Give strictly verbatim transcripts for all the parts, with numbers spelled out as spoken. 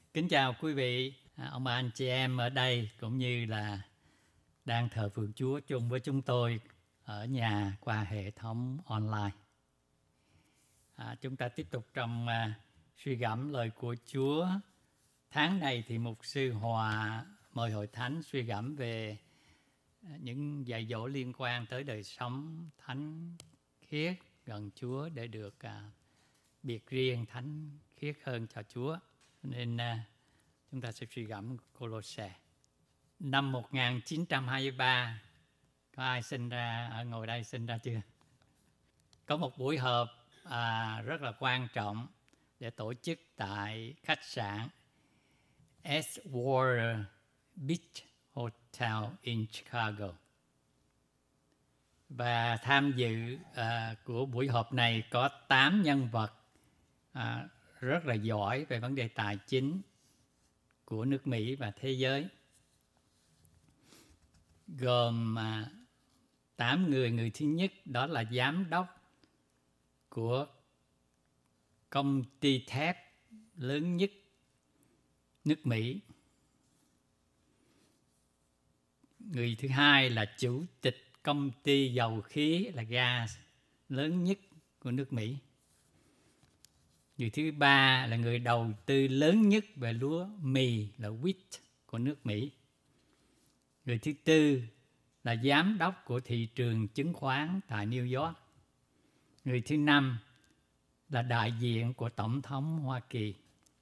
Kính chào quý vị, ông bà anh chị em ở đây cũng như là đang thờ phượng Chúa chung với chúng tôi ở nhà qua hệ thống online. À, chúng ta tiếp tục trong uh, suy gẫm lời của Chúa. Tháng này thì Mục sư Hòa mời Hội Thánh suy gẫm về những dạy dỗ liên quan tới đời sống thánh khiết gần Chúa để được uh, biệt riêng thánh khiết hơn cho Chúa. Nên uh, chúng ta sẽ suy gẫm Cô-lô-se. Năm một nghìn chín trăm hai mươi ba, có ai sinh ra, ở ngồi đây sinh ra chưa? Có một buổi họp à, rất là quan trọng để tổ chức tại khách sạn Edgewater Beach Hotel in Chicago. Và tham dự à, của buổi họp này có tám nhân vật à, rất là giỏi về vấn đề tài chính của nước Mỹ và thế giới. Gồm à, tám người. Người thứ nhất đó là giám đốc của công ty thép lớn nhất nước Mỹ. Người thứ hai là chủ tịch công ty dầu khí là gas lớn nhất của nước Mỹ. Người thứ ba là người đầu tư lớn nhất về lúa mì là wheat của nước Mỹ. Người thứ tư là giám đốc của thị trường chứng khoán tại New York. Người thứ năm là đại diện của Tổng thống Hoa Kỳ.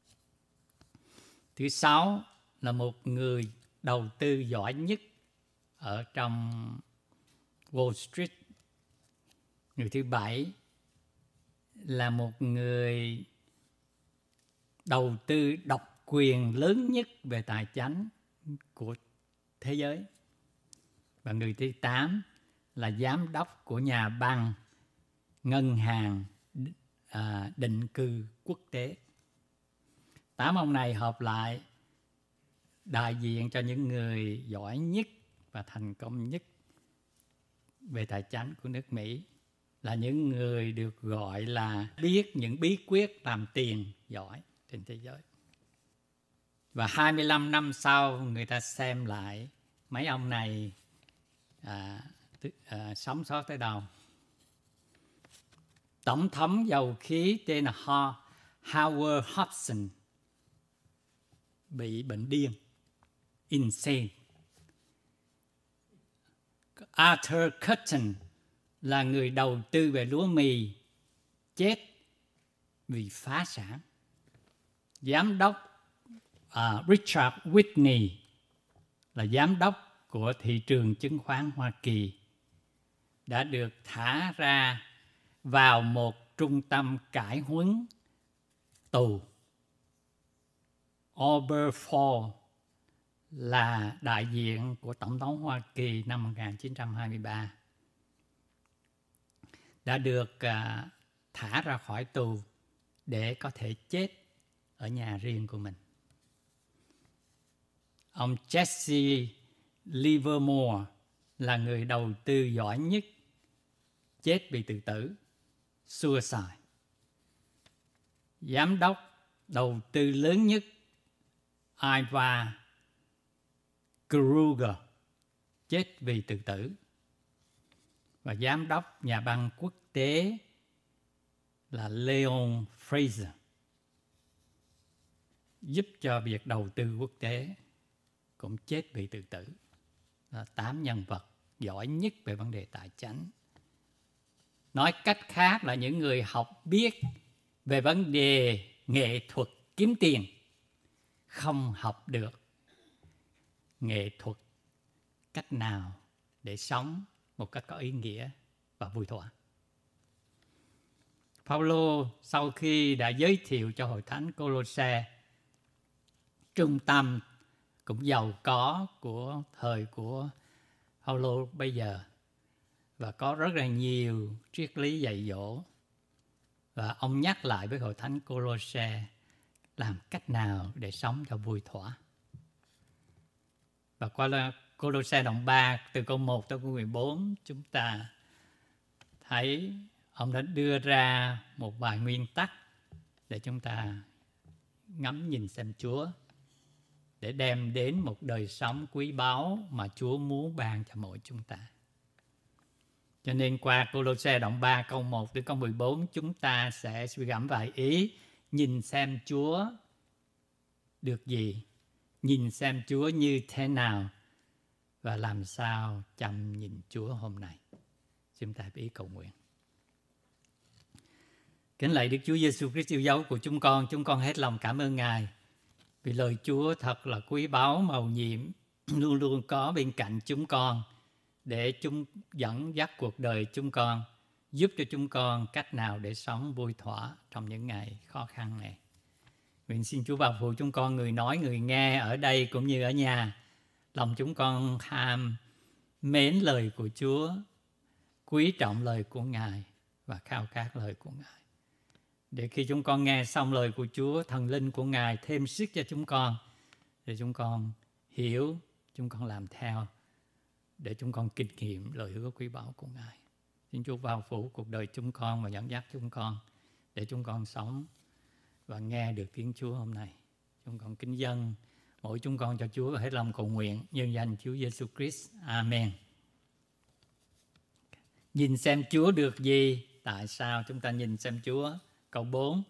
Thứ sáu là một người đầu tư giỏi nhất ở trong Wall Street. Người thứ bảy là một người đầu tư độc quyền lớn nhất về tài chính của thế giới. Và người thứ tám là giám đốc của nhà băng ngân hàng à, định cư quốc tế. Tám ông này họp lại đại diện cho những người giỏi nhất và thành công nhất về tài chính của nước Mỹ, là những người được gọi là biết những bí quyết làm tiền giỏi trên thế giới. Và hai mươi lăm năm sau, người ta xem lại mấy ông này à, à, sống sót tới đâu. Tổng thống dầu khí tên là Howard Hudson bị bệnh điên, insane. Arthur Cutten là người đầu tư về lúa mì, chết vì phá sản. Giám đốc uh, Richard Whitney là giám đốc của thị trường chứng khoán Hoa Kỳ đã được thả ra vào một trung tâm cải huấn tù. Oberfall là đại diện của Tổng thống Hoa Kỳ năm một nghìn chín trăm hai mươi ba đã được uh, thả ra khỏi tù để có thể chết ở nhà riêng của mình. Ông Jesse Livermore là người đầu tư giỏi nhất, chết vì tự tử, suicide. Giám đốc đầu tư lớn nhất Ivan Kruger chết vì tự tử. Và giám đốc nhà băng quốc tế là Leon Fraser giúp cho việc đầu tư quốc tế cũng chết vì tự tử. Là tám nhân vật giỏi nhất về vấn đề tài chính. Nói cách khác là những người học biết về vấn đề nghệ thuật kiếm tiền, không học được nghệ thuật cách nào để sống một cách có ý nghĩa và vui thỏa. Phaolô sau khi đã giới thiệu cho Hội Thánh Cô-lô-se trung tâm cũng giàu có của thời của Phaolô bây giờ, và có rất là nhiều triết lý dạy dỗ, và ông nhắc lại với Hội Thánh Cô-lô-se làm cách nào để sống cho vui thỏa. Và qua Cô-lô-se đoạn ba từ câu một tới câu mười bốn, chúng ta thấy ông đã đưa ra một vài nguyên tắc để chúng ta ngắm nhìn xem Chúa, để đem đến một đời sống quý báu mà Chúa muốn ban cho mỗi chúng ta. Cho nên qua Cô-lô-se đoạn ba câu một đến câu mười bốn, chúng ta sẽ suy gẫm vài ý. Nhìn xem Chúa được gì, nhìn xem Chúa như thế nào, và làm sao chăm nhìn Chúa hôm nay. Chúng ta ý cầu nguyện. Kính lạy Đức Chúa Giêsu Christ yêu dấu của chúng con, chúng con hết lòng cảm ơn Ngài vì lời Chúa thật là quý báu, mầu nhiệm, luôn luôn có bên cạnh chúng con để chúng dẫn dắt cuộc đời chúng con, giúp cho chúng con cách nào để sống vui thỏa trong những ngày khó khăn này. Nguyện xin Chúa bảo phụ chúng con, người nói, người nghe ở đây cũng như ở nhà. Lòng chúng con ham mến lời của Chúa, quý trọng lời của Ngài và khao khát lời của Ngài. Để khi chúng con nghe xong lời của Chúa, thần linh của Ngài thêm sức cho chúng con, để chúng con hiểu, chúng con làm theo, để chúng con kinh nghiệm lời hứa quý báu của Ngài. Xin Chúa bao phủ cuộc đời chúng con và dẫn dắt chúng con, để chúng con sống và nghe được tiếng Chúa hôm nay. Chúng con kính dâng mỗi chúng con cho Chúa và hết lòng cầu nguyện nhân danh Chúa Giêsu Christ. Amen. Nhìn xem Chúa được gì? Tại sao chúng ta nhìn xem Chúa? Câu bốn.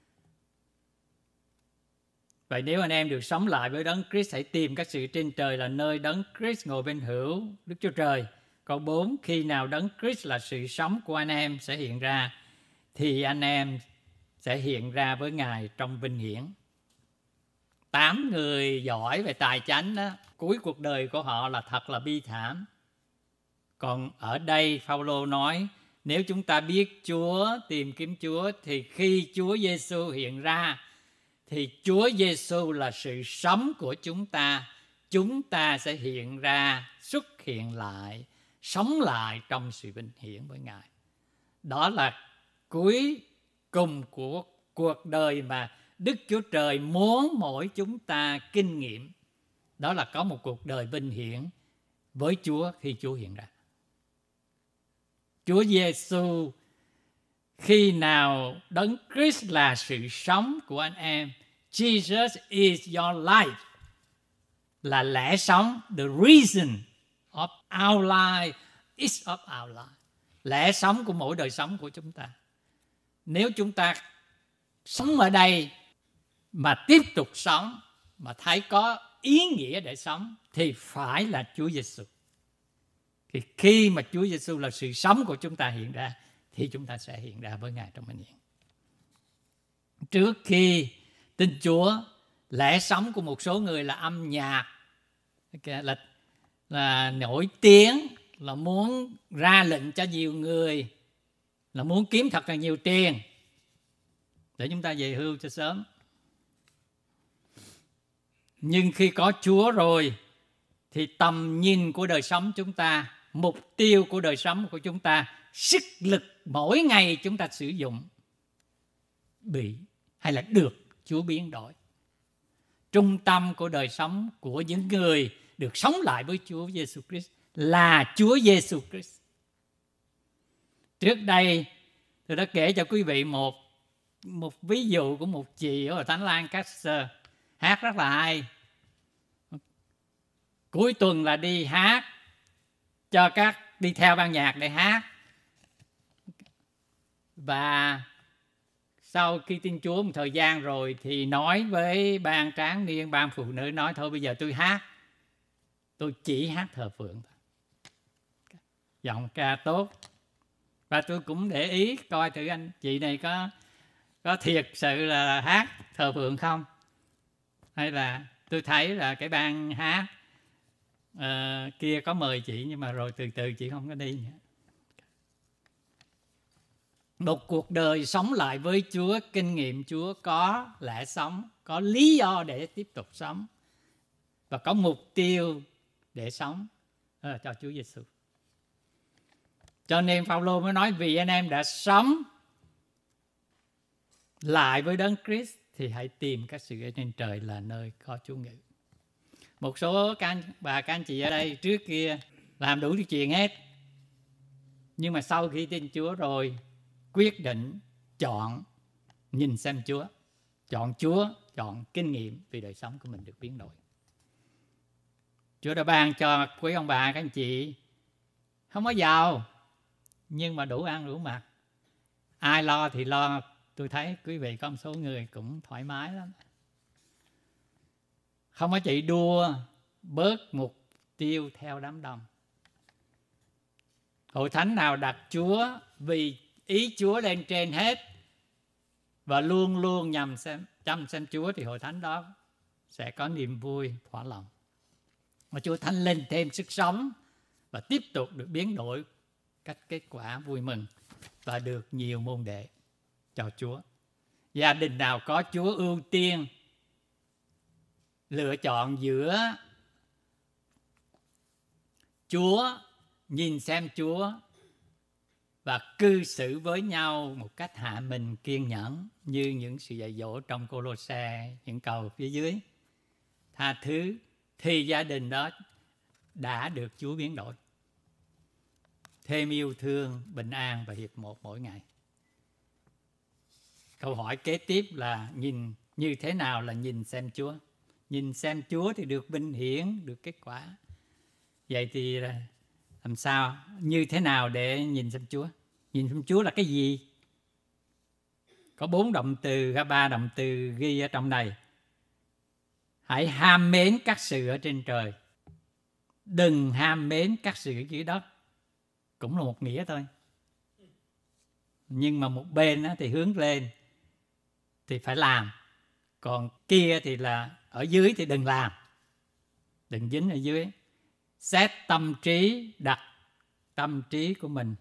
Vậy nếu anh em được sống lại với Đấng Christ, hãy tìm các sự trên trời là nơi Đấng Christ ngồi bên hữu Đức Chúa Trời. Câu bốn. Khi nào Đấng Christ là sự sống của anh em sẽ hiện ra, thì anh em sẽ hiện ra với Ngài trong vinh hiển. Tám người giỏi về tài chánh đó, cuối cuộc đời của họ là thật là bi thảm. Còn ở đây Phao-lô nói, nếu chúng ta biết Chúa, tìm kiếm Chúa, thì khi Chúa Giêsu hiện ra, thì Chúa Giêsu là sự sống của chúng ta. Chúng ta sẽ hiện ra, xuất hiện lại, sống lại trong sự vinh hiển với Ngài. Đó là cuối cùng của cuộc đời mà Đức Chúa Trời muốn mỗi chúng ta kinh nghiệm. Đó là có một cuộc đời vinh hiển với Chúa khi Chúa hiện ra. Chúa Giêsu khi nào Đấng Christ là sự sống của anh em, Jesus is your life, là lẽ sống, the reason of our life is of our life, lẽ sống của mỗi đời sống của chúng ta. Nếu chúng ta sống ở đây mà tiếp tục sống, mà thấy có ý nghĩa để sống, thì phải là Chúa Giêsu. Thì khi mà Chúa Giêsu là sự sống của chúng ta hiện ra, thì chúng ta sẽ hiện ra với Ngài trong vinh hiển. Trước khi tin Chúa, lẽ sống của một số người là âm nhạc, là, là nổi tiếng, là muốn ra lệnh cho nhiều người, là muốn kiếm thật là nhiều tiền để chúng ta về hưu cho sớm. Nhưng khi có Chúa rồi, thì tầm nhìn của đời sống chúng ta, mục tiêu của đời sống của chúng ta, sức lực mỗi ngày chúng ta sử dụng bị hay là được Chúa biến đổi. Trung tâm của đời sống của những người được sống lại với Chúa Giêsu Christ là Chúa Giêsu Christ. Trước đây tôi đã kể cho quý vị một một ví dụ của một chị ở Thánh Lancaster, hát rất là hay. Cuối tuần là đi hát cho các đi theo ban nhạc để hát. Và sau khi tin Chúa một thời gian rồi thì nói với ban tráng niên, ban phụ nữ, nói thôi bây giờ tôi hát, tôi chỉ hát thờ phượng thôi. Giọng ca tốt. Và tôi cũng để ý coi thử anh chị này có có thiệt sự là hát thờ phượng không, hay là tôi thấy là cái ban hát uh, kia có mời chị, nhưng mà rồi từ từ chị không có đi nữa. Một cuộc đời sống lại với Chúa, kinh nghiệm Chúa, có lẽ sống, có lý do để tiếp tục sống và có mục tiêu để sống à, cho Chúa Giêsu. Cho nên Phao-lô mới nói, vì anh em đã sống lại với Đấng Christ thì hãy tìm các sự ở trên trời là nơi có Chúa ngự. Một số các anh, bà các anh chị ở đây trước kia làm đủ thứ chuyện hết, nhưng mà sau khi tin Chúa rồi quyết định chọn nhìn xem Chúa, chọn Chúa chọn kinh nghiệm vì đời sống của mình được biến đổi. Chúa đã ban cho quý ông bà, các anh chị không có giàu nhưng mà đủ ăn đủ mặc. Ai lo thì lo. Tôi thấy quý vị có một số người cũng thoải mái lắm. Không có chạy đua bớt mục tiêu theo đám đông. Hội thánh nào đặt Chúa vì ý Chúa lên trên hết và luôn luôn nhằm xem, chăm xem Chúa thì hội thánh đó sẽ có niềm vui, thỏa lòng. Mà Chúa Thánh lên thêm sức sống và tiếp tục được biến đổi cách kết quả vui mừng và được nhiều môn đệ cho Chúa. Gia đình nào có Chúa ưu tiên lựa chọn giữa Chúa, nhìn xem Chúa và cư xử với nhau một cách hạ mình kiên nhẫn như những sự dạy dỗ trong Cô-lô-se, những câu phía dưới, tha thứ, thì gia đình đó đã được Chúa biến đổi. Thêm yêu thương, bình an và hiệp một mỗi ngày. Câu hỏi kế tiếp là nhìn như thế nào là nhìn xem Chúa? Nhìn xem Chúa thì được vinh hiển, được kết quả. Vậy thì làm sao, như thế nào để nhìn xem Chúa? Nhìn xem Chúa là cái gì? Có bốn động từ, có ba động từ ghi ở trong này. Hãy ham mến các sự ở trên trời. Đừng ham mến các sự ở dưới đất. Cũng là một nghĩa thôi. Nhưng mà một bên thì hướng lên thì phải làm. Còn kia thì là ở dưới thì đừng làm. Đừng dính ở dưới. Xét tâm trí, đặt tâm trí của mình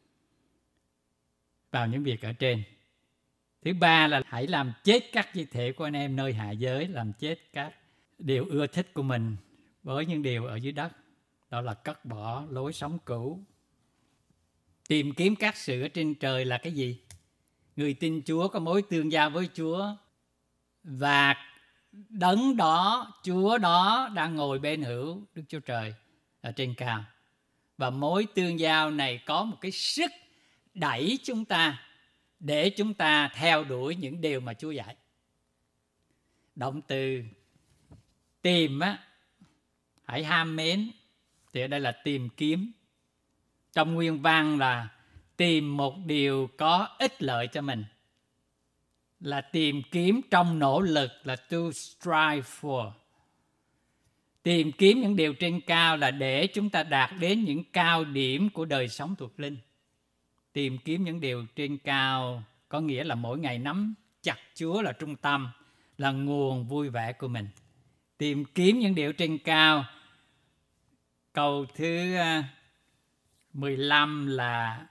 vào những việc ở trên. Thứ ba là hãy làm chết các chi thể của anh em nơi hạ giới, làm chết các điều ưa thích của mình với những điều ở dưới đất. Đó là cất bỏ lối sống cũ. Tìm kiếm các sự ở trên trời là cái gì? Người tin Chúa có mối tương giao với Chúa và đấng đó, Chúa đó đang ngồi bên hữu Đức Chúa Trời ở trên cao. Và mối tương giao này có một cái sức đẩy chúng ta để chúng ta theo đuổi những điều mà Chúa dạy. Động từ tìm á, hãy ham mến, thì ở đây là tìm kiếm. Trong nguyên văn là tìm một điều có ích lợi cho mình. Là tìm kiếm trong nỗ lực, là to strive for. Tìm kiếm những điều trên cao là để chúng ta đạt đến những cao điểm của đời sống thuộc linh. Tìm kiếm những điều trên cao có nghĩa là mỗi ngày nắm chặt Chúa là trung tâm, là nguồn vui vẻ của mình. Tìm kiếm những điều trên cao. Câu thứ mười lăm là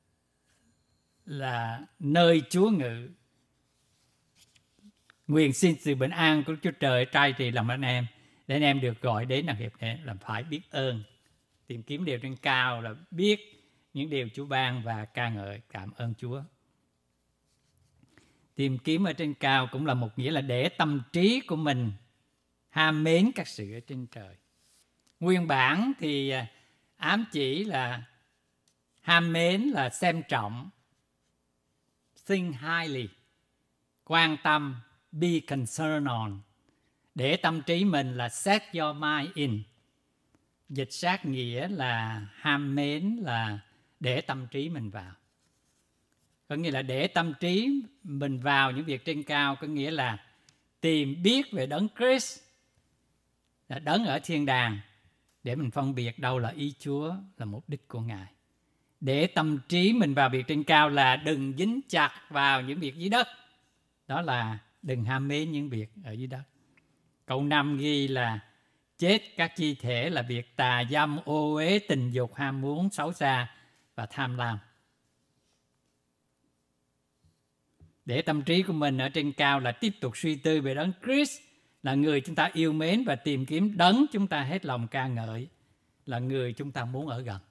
là nơi Chúa ngự. Nguyện xin sự bình an của Chúa Trời trai trì lòng anh em, để anh em được gọi đến là hiệp để làm phải biết ơn. Tìm kiếm điều trên cao là biết những điều Chúa ban và ca ngợi cảm ơn Chúa. Tìm kiếm ở trên cao cũng là một nghĩa là để tâm trí của mình ham mến các sự ở trên trời. Nguyên bản thì ám chỉ là ham mến là xem trọng, think highly, quan tâm, be concerned on. Để tâm trí mình là set your mind in. Dịch sát nghĩa là ham mến là để tâm trí mình vào. Có nghĩa là để tâm trí mình vào những việc trên cao, có nghĩa là tìm biết về đấng Christ, là đấng ở thiên đàng, để mình phân biệt đâu là ý Chúa, là mục đích của Ngài. Để tâm trí mình vào việc trên cao là đừng dính chặt vào những việc dưới đất. Đó là đừng ham mến những việc ở dưới đất. Câu năm ghi là chết các chi thể là việc tà dâm, ô uế, tình dục, ham muốn, xấu xa và tham lam. Để tâm trí của mình ở trên cao là tiếp tục suy tư về đấng Christ, là người chúng ta yêu mến, và tìm kiếm đấng chúng ta hết lòng ca ngợi, là người chúng ta muốn ở gần.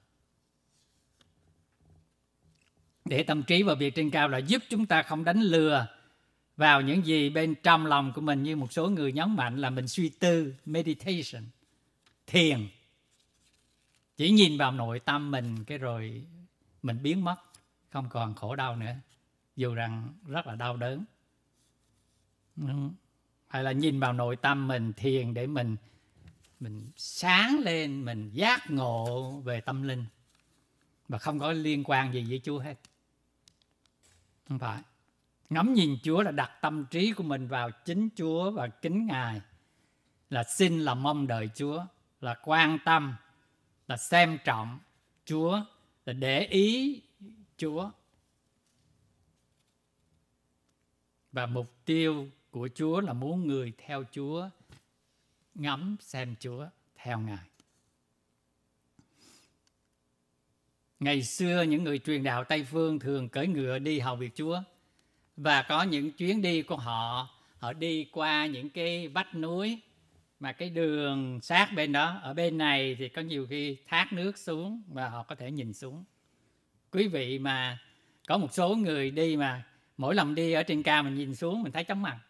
Để tâm trí vào việc trên cao là giúp chúng ta không đánh lừa vào những gì bên trong lòng của mình, như một số người nhấn mạnh là mình suy tư, meditation, thiền. Chỉ nhìn vào nội tâm mình cái rồi mình biến mất, không còn khổ đau nữa, dù rằng rất là đau đớn. hay là nhìn vào nội tâm mình, thiền để mình mình sáng lên, mình giác ngộ về tâm linh, và không có liên quan gì với Chúa hết. Không phải. Ngắm nhìn Chúa là đặt tâm trí của mình vào chính Chúa và kính Ngài, là xin, là mong đợi Chúa, là quan tâm, là xem trọng Chúa, là để ý Chúa. Và mục tiêu của Chúa là muốn người theo Chúa ngắm xem Chúa, theo Ngài. Ngày xưa những người truyền đạo Tây Phương thường cưỡi ngựa đi hầu việc Chúa. Và có những chuyến đi của họ, họ đi qua những cái vách núi mà cái đường sát bên đó, ở bên này thì có nhiều khi thác nước xuống và họ có thể nhìn xuống. Quý vị mà có một số người đi mà mỗi lần đi ở trên cao mình nhìn xuống mình thấy chóng mặt.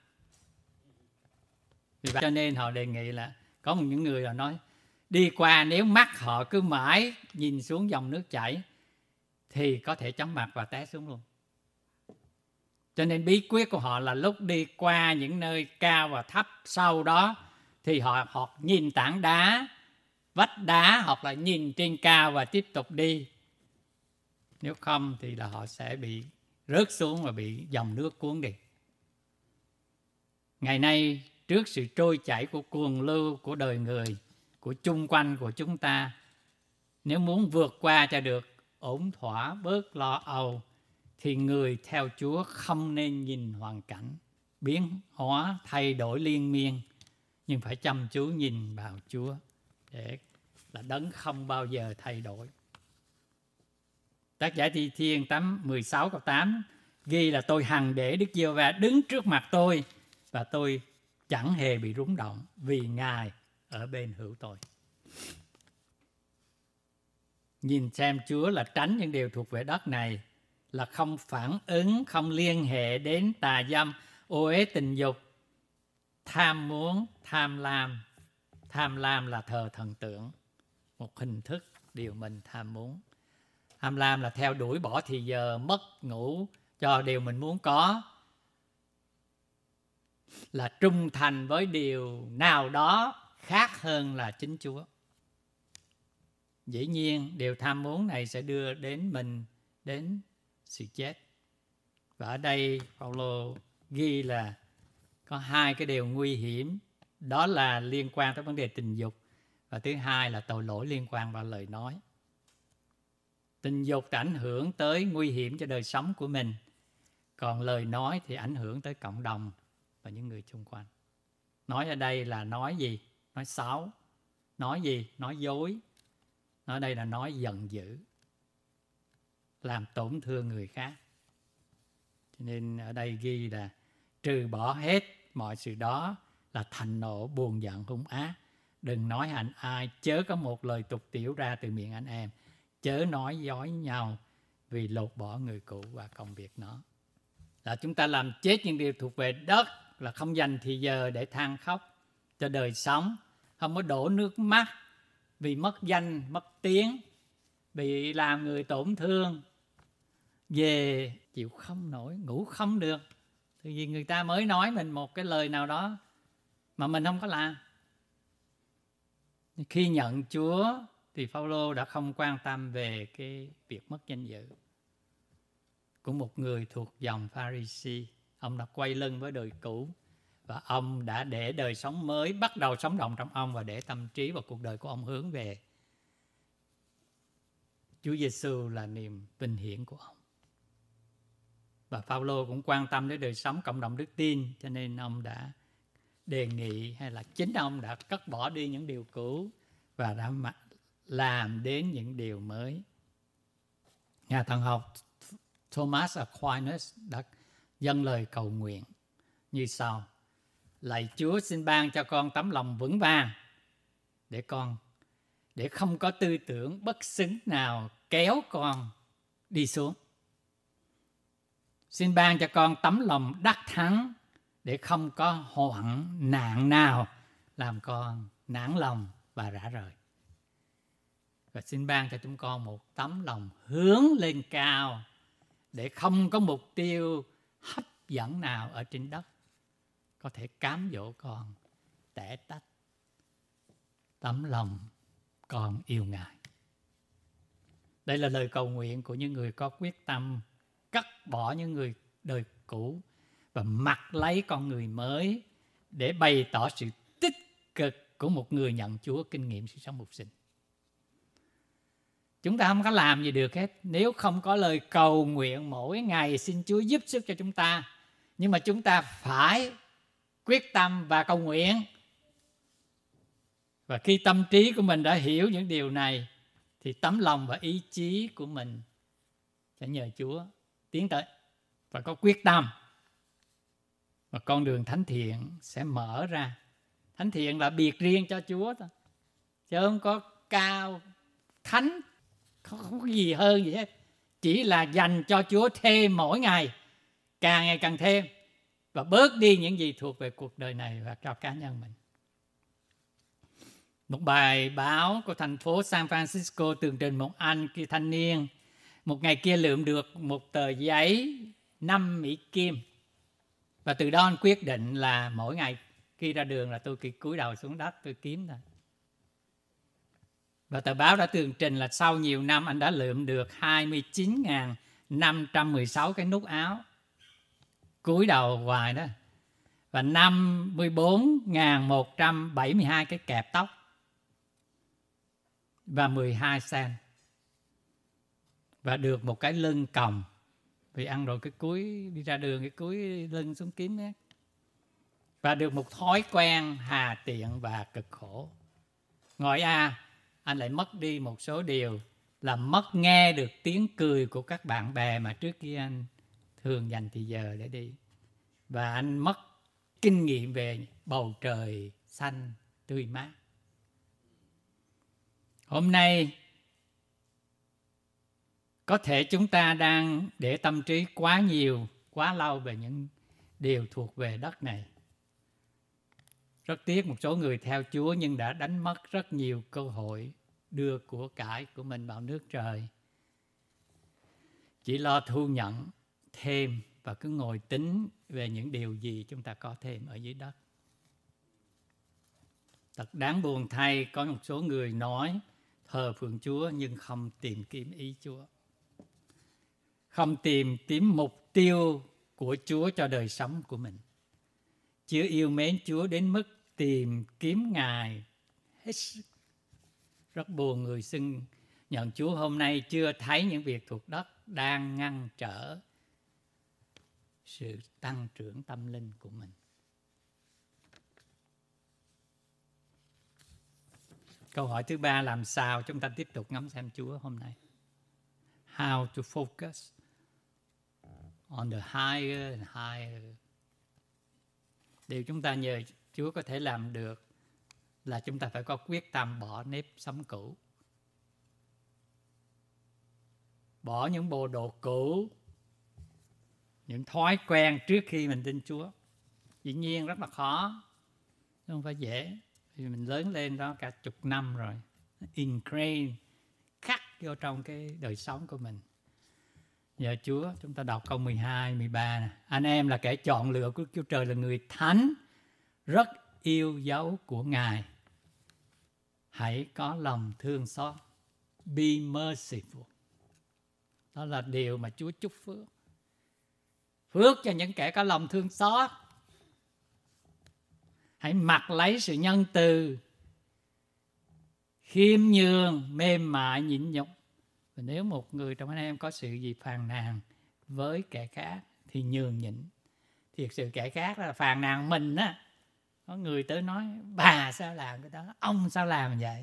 Vì vậy cho nên họ đề nghị là có một những người là nói đi qua nếu mắt họ cứ mãi nhìn xuống dòng nước chảy thì có thể chóng mặt và té xuống luôn. Cho nên bí quyết của họ là lúc đi qua những nơi cao và thấp sâu đó thì họ, họ nhìn tảng đá, vách đá, hoặc là nhìn trên cao và tiếp tục đi. Nếu không thì là họ sẽ bị rớt xuống và bị dòng nước cuốn đi. Ngày nay trước sự trôi chảy của cuồng lưu của đời người, của chung quanh của chúng ta, nếu muốn vượt qua cho được ổn thỏa, bớt lo âu, thì người theo Chúa không nên nhìn hoàn cảnh biến hóa, thay đổi liên miên, nhưng phải chăm chú nhìn vào Chúa, để là đấng không bao giờ thay đổi. Tác giả Thi Thiên tám mười sáu câu tám ghi là tôi hằng để Đức Giê-hô-va đứng trước mặt tôi và tôi chẳng hề bị rúng động vì Ngài ở bên hữu tôi. Nhìn xem Chúa là tránh những điều thuộc về đất này, là không phản ứng, không liên hệ đến tà dâm, ô uế tình dục, tham muốn, tham lam. Tham lam là thờ thần tượng, một hình thức điều mình tham muốn. Tham lam là theo đuổi bỏ thì giờ, mất ngủ cho điều mình muốn có, là trung thành với điều nào đó khác hơn là chính Chúa. Dĩ nhiên điều tham muốn này sẽ đưa đến mình đến sự chết. Và ở đây Phaolô ghi là có hai cái điều nguy hiểm, đó là liên quan tới vấn đề tình dục, và thứ hai là tội lỗi liên quan vào lời nói. Tình dục ảnh hưởng tới nguy hiểm cho đời sống của mình, còn lời nói thì ảnh hưởng tới cộng đồng và những người xung quanh. Nói ở đây là nói gì? Nói xấu. Nói gì? Nói dối. Nói đây là nói giận dữ, làm tổn thương người khác. Cho nên ở đây ghi là trừ bỏ hết mọi sự đó là thành nộ, buồn giận, hung ác. Đừng nói hạnh ai, chớ có một lời tục tiểu ra từ miệng anh em. Chớ nói dối nhau, vì lột bỏ người cũ và công việc nó. Là chúng ta làm chết những điều thuộc về đất, là không dành thì giờ để than khóc cho đời sống, không có đổ nước mắt vì mất danh, mất tiếng, bị làm người tổn thương, về chịu không nổi, ngủ không được. Thì vì người ta mới nói mình một cái lời nào đó mà mình không có làm. Khi nhận Chúa thì Phaolô đã không quan tâm về cái việc mất danh dự của một người thuộc dòng Pha-ri-si. Ông đã quay lưng với đời cũ và ông đã để đời sống mới bắt đầu sống động trong ông, và để tâm trí và cuộc đời của ông hướng về Chúa Giêsu là niềm vinh hiển của ông. Và Phaolô cũng quan tâm đến đời sống cộng đồng đức tin, cho nên ông đã đề nghị, hay là chính ông đã cất bỏ đi những điều cũ và đã làm đến những điều mới. Nhà thần học Thomas Aquinas đã dâng lời cầu nguyện như sau: lạy Chúa, xin ban cho con tấm lòng vững vàng để con để không có tư tưởng bất xứng nào kéo con đi xuống. Xin ban cho con tấm lòng đắc thắng để không có hoạn nạn nào làm con nản lòng và rã rời. Và xin ban cho chúng con một tấm lòng hướng lên cao để không có mục tiêu hấp dẫn nào ở trên đất, có thể cám dỗ con tẻ tách tấm lòng con yêu Ngài. Đây là lời cầu nguyện của những người có quyết tâm cắt bỏ những người đời cũ và mặc lấy con người mới để bày tỏ sự tích cực của một người nhận Chúa kinh nghiệm sự sống mục sinh. Chúng ta không có làm gì được hết nếu không có lời cầu nguyện mỗi ngày xin Chúa giúp sức cho chúng ta. Nhưng mà chúng ta phải quyết tâm và cầu nguyện. Và khi tâm trí của mình đã hiểu những điều này thì tấm lòng và ý chí của mình sẽ nhờ Chúa tiến tới và có quyết tâm. Và con đường thánh thiện sẽ mở ra. Thánh thiện là biệt riêng cho Chúa thôi, chứ không có cao thánh, không có gì hơn gì hết. Chỉ là dành cho Chúa thêm mỗi ngày, càng ngày càng thêm, và bớt đi những gì thuộc về cuộc đời này và cho cá nhân mình. Một bài báo của thành phố San Francisco tường trình một anh kia thanh niên một ngày kia lượm được một tờ giấy năm Mỹ Kim. Và từ đó anh quyết định là mỗi ngày khi ra đường là tôi cứ cúi đầu xuống đất tôi kiếm thôi. Và tờ báo đã tường trình là sau nhiều năm anh đã lượm được hai mươi chín nghìn năm trăm mười sáu cái nút áo, cúi đầu hoài đó, và năm mươi bốn nghìn một trăm bảy mươi hai cái kẹp tóc và mười hai sen, và được một cái lưng còng, vì ăn rồi cái cúi đi ra đường cái cúi lưng xuống kiếm ấy. Và được một thói quen hà tiện và cực khổ. Ngoài ra anh lại mất đi một số điều, là mất nghe được tiếng cười của các bạn bè mà trước kia anh thường dành thì giờ để đi. Và anh mất kinh nghiệm về bầu trời xanh tươi mát. Hôm nay có thể chúng ta đang để tâm trí quá nhiều, quá lâu về những điều thuộc về đất này. Rất tiếc một số người theo Chúa nhưng đã đánh mất rất nhiều cơ hội đưa của cải của mình vào nước trời. Chỉ lo thu nhận thêm và cứ ngồi tính về những điều gì chúng ta có thêm ở dưới đất. Thật đáng buồn thay, có một số người nói thờ phượng Chúa nhưng không tìm kiếm ý Chúa, không tìm kiếm mục tiêu của Chúa cho đời sống của mình, chưa yêu mến Chúa đến mức tìm kiếm Ngài hết sức. Rất buồn, người xưng nhận Chúa hôm nay chưa thấy những việc thuộc đất đang ngăn trở sự tăng trưởng tâm linh của mình. Câu hỏi thứ ba, làm sao chúng ta tiếp tục ngắm xem Chúa hôm nay? How to focus on the higher and higher. Điều chúng ta nhờ Chúa có thể làm được là chúng ta phải có quyết tâm bỏ nếp sống cũ, bỏ những bộ đồ cũ, những thói quen trước khi mình tin Chúa. Dĩ nhiên rất là khó, không phải dễ, vì mình lớn lên đó cả chục năm rồi, ingrained, khắc vô trong cái đời sống của mình. Nhờ Chúa, chúng ta đọc câu mười hai, mười ba nè. Anh em là kẻ chọn lựa của Chúa Trời, là người thánh, rất yêu dấu của Ngài. Hãy có lòng thương xót. Be merciful. Đó là điều mà Chúa chúc phước. Phước cho những kẻ có lòng thương xót. Hãy mặc lấy sự nhân từ, khiêm nhường, mềm mại, nhịn nhục. Và nếu một người trong anh em có sự gì phàn nàn với kẻ khác thì nhường nhịn. Thiệt sự kẻ khác là phàn nàn mình á. Có người tới nói bà sao làm cái đó, ông sao làm vậy,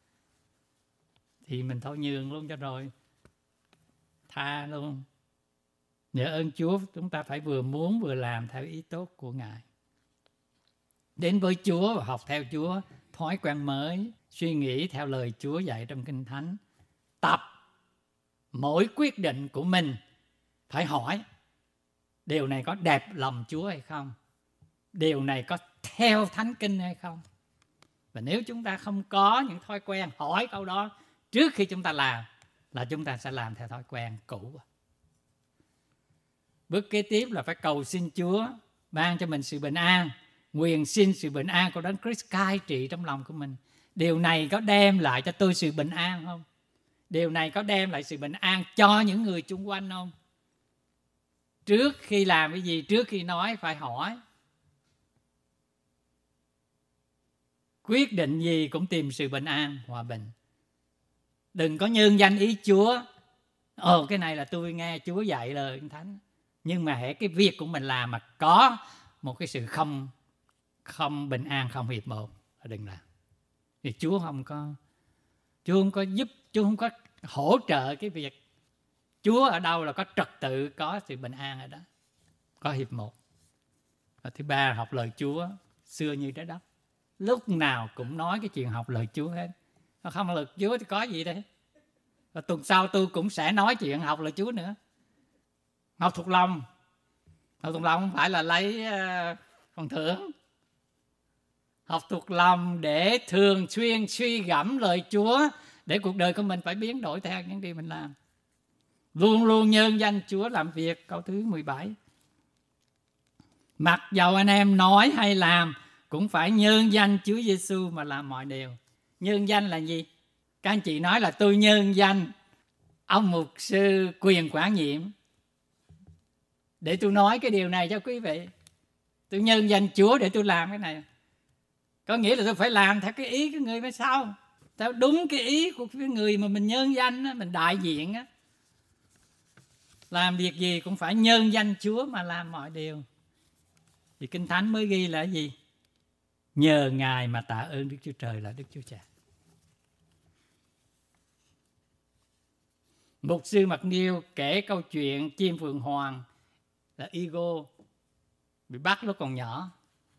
thì mình thôi nhường luôn cho rồi, tha luôn. Nhờ ơn Chúa, chúng ta phải vừa muốn vừa làm theo ý tốt của Ngài. Đến với Chúa và học theo Chúa, thói quen mới, suy nghĩ theo lời Chúa dạy trong Kinh Thánh. Tập mỗi quyết định của mình phải hỏi điều này có đẹp lòng Chúa hay không, điều này có theo Thánh Kinh hay không. Và nếu chúng ta không có những thói quen hỏi câu đó trước khi chúng ta làm, là chúng ta sẽ làm theo thói quen cũ. Bước kế tiếp là phải cầu xin Chúa ban cho mình sự bình an. Nguyện xin sự bình an của Đấng Christ cai trị trong lòng của mình. Điều này có đem lại cho tôi sự bình an không? Điều này có đem lại sự bình an cho những người chung quanh không? Trước khi làm cái gì, trước khi nói phải hỏi. Quyết định gì cũng tìm sự bình an, hòa bình. Đừng có nhân danh ý Chúa. Ồ, cái này là tôi nghe Chúa dạy lời Thánh. Nhưng mà hễ cái việc của mình làm mà có một cái sự không không bình an, không hiệp một, đừng làm. Thì Chúa không có Chúa không có giúp, Chúa không có hỗ trợ cái việc. Chúa ở đâu là có trật tự, có sự bình an ở đó, có hiệp một. Và thứ ba, học lời Chúa xưa như trái đất. Lúc nào cũng nói cái chuyện học lời Chúa hết. Không học lời Chúa thì có gì đấy. Và tuần sau tôi cũng sẽ nói chuyện học lời Chúa nữa. Học thuộc lòng. Học thuộc lòng không phải là lấy uh, phần thưởng. Học thuộc lòng để thường xuyên suy gẫm lời Chúa, để cuộc đời của mình phải biến đổi theo những điều mình làm. Luôn luôn nhân danh Chúa làm việc. Câu thứ mười bảy. Mặc dầu anh em nói hay làm, cũng phải nhân danh Chúa Giêsu mà làm mọi điều. Nhân danh là gì? Các anh chị nói là tôi nhân danh ông mục sư quyền quản nhiệm để tôi nói cái điều này cho quý vị. Tôi nhân danh Chúa để tôi làm cái này. Có nghĩa là tôi phải làm theo cái ý của người phía sau, theo đúng cái ý của cái người mà mình nhân danh, mình đại diện. Làm việc gì cũng phải nhân danh Chúa mà làm mọi điều. Thì Kinh Thánh mới ghi là gì? Nhờ Ngài mà tạ ơn Đức Chúa Trời là Đức Chúa Cha. Mục sư McNeil kể câu chuyện chim phượng hoàng là Eagle bị bắt lúc còn nhỏ.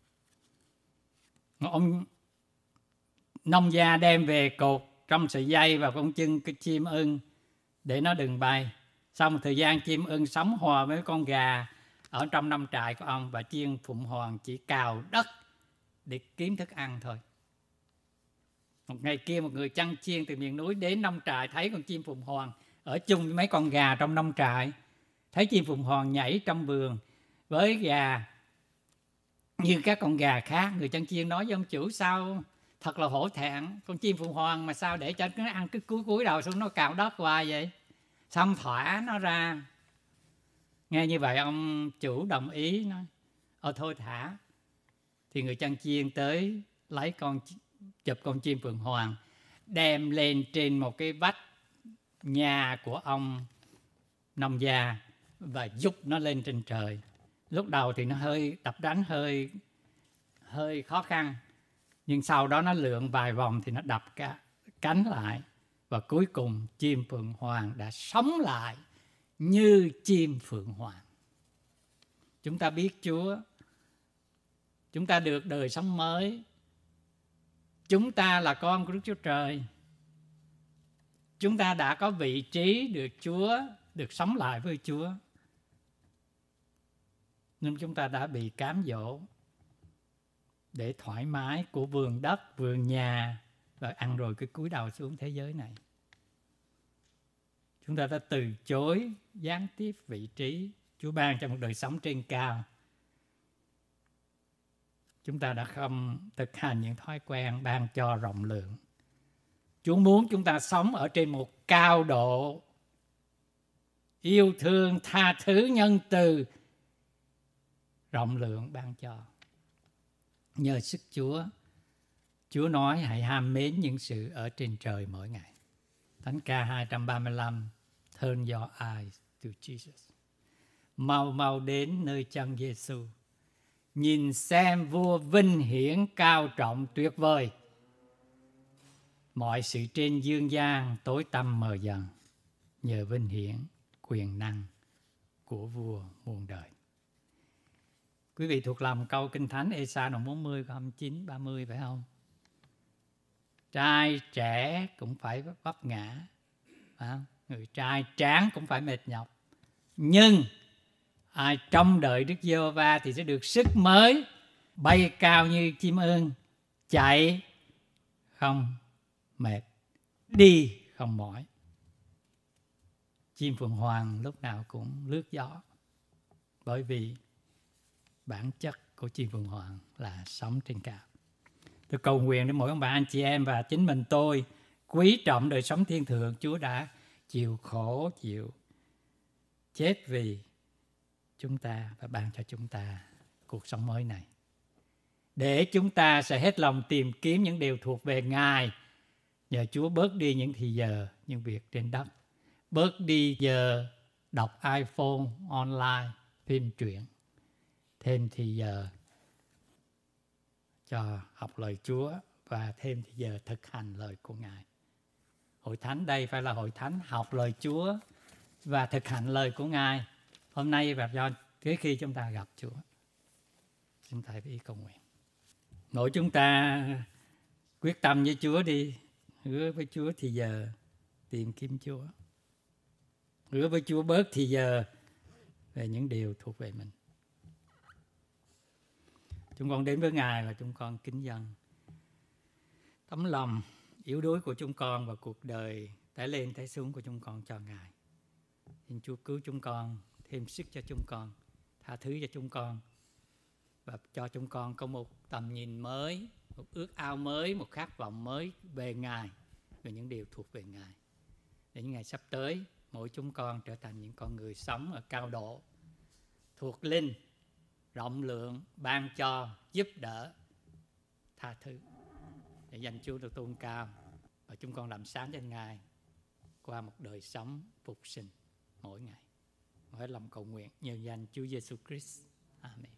Ông nông gia đem về cột trong sợi dây vào con chân cái chim ưng để nó đừng bay. Sau một thời gian, chim ưng sống hòa với con gà ở trong nông trại của ông, và chim phượng hoàng chỉ cào đất để kiếm thức ăn thôi. Một ngày kia, một người chăn chiên từ miền núi đến nông trại, thấy con chim phượng hoàng ở chung với mấy con gà trong nông trại. Thấy chim phượng hoàng nhảy trong vườn với gà như các con gà khác. Người chăn chiên nói với ông chủ: sao thật là hổ thẹn, con chim phượng hoàng mà sao để cho nó ăn cái cúi cúi đầu xuống nó cào đất hoài vậy? Xong thỏa nó ra. Nghe như vậy ông chủ đồng ý, nói: Ờ thôi thả. Thì người chăn chiên tới lấy con chụp con chim phượng hoàng, đem lên trên một cái vách nhà của ông nông gia và giúp nó lên trên trời. Lúc đầu thì nó hơi đập đánh hơi hơi khó khăn, nhưng sau đó nó lượn vài vòng thì nó đập cả cánh lại, và cuối cùng chim phượng hoàng đã sống lại như chim phượng hoàng. Chúng ta biết Chúa, chúng ta được đời sống mới, chúng ta là con của Đức Chúa Trời, chúng ta đã có vị trí được Chúa, được sống lại với Chúa. Nhưng chúng ta đã bị cám dỗ để thoải mái của vườn đất, vườn nhà, và ăn rồi cái cúi đầu xuống thế giới này. Chúng ta đã từ chối gián tiếp vị trí Chúa ban cho một đời sống trên cao. Chúng ta đã không thực hành những thói quen ban cho rộng lượng. Chúa muốn chúng ta sống ở trên một cao độ yêu thương, tha thứ, nhân từ, rộng lượng ban cho. Nhờ sức Chúa, Chúa nói hãy ham mến những sự ở trên trời mỗi ngày. Thánh ca hai trăm ba mươi lăm, Turn your eyes to Jesus. Mau mau đến nơi chân Giêsu, nhìn xem vua vinh hiển cao trọng tuyệt vời. Mọi sự trên dương gian tối tăm mờ dần nhờ vinh hiển quyền năng của vua muôn đời. Quý vị thuộc lòng câu Kinh Thánh Ê-sa đoạn bốn mươi, câu hai mươi chín, ba mươi phải không? Trai trẻ cũng phải vấp ngã, phải không? Người trai tráng cũng phải mệt nhọc. Nhưng ai trông đợi Đức Giê-hô-va thì sẽ được sức mới, bay cao như chim ưng, chạy không mệt, đi không mỏi. Chim phượng hoàng lúc nào cũng lướt gió, bởi vì bản chất của chi vương hoàng là sống trên cao. Tôi cầu nguyện để mỗi ông bà anh chị em và chính mình tôi quý trọng đời sống thiên thượng Chúa đã chịu khổ, chịu chết vì chúng ta và ban cho chúng ta cuộc sống mới này. Để chúng ta sẽ hết lòng tìm kiếm những điều thuộc về Ngài. Nhờ Chúa bớt đi những thì giờ, những việc trên đất. Bớt đi giờ đọc iPhone, online, phim truyện. Thêm thì giờ cho học lời Chúa và thêm thì giờ thực hành lời của Ngài. Hội thánh đây phải là hội thánh học lời Chúa và thực hành lời của Ngài. Hôm nay và do tới khi chúng ta gặp Chúa, chúng ta phải cầu nguyện. Mỗi chúng ta quyết tâm với Chúa đi, hứa với Chúa thì giờ tìm kiếm Chúa, hứa với Chúa bớt thì giờ về những điều thuộc về mình. Chúng con đến với Ngài và chúng con kính dâng tấm lòng yếu đuối của chúng con và cuộc đời tái lên tái xuống của chúng con cho Ngài. Xin Chúa cứu chúng con, thêm sức cho chúng con, tha thứ cho chúng con và cho chúng con có một tầm nhìn mới, một ước ao mới, một khát vọng mới về Ngài, về những điều thuộc về Ngài. Để những ngày sắp tới, mỗi chúng con trở thành những con người sống ở cao độ, thuộc linh, rộng lượng, ban cho, giúp đỡ, tha thứ. Để danh Chúa được tôn cao và chúng con làm sáng cho Ngài qua một đời sống phục sinh mỗi ngày. Mỗi lòng cầu nguyện nhờ danh Chúa Giêsu Christ. Amen.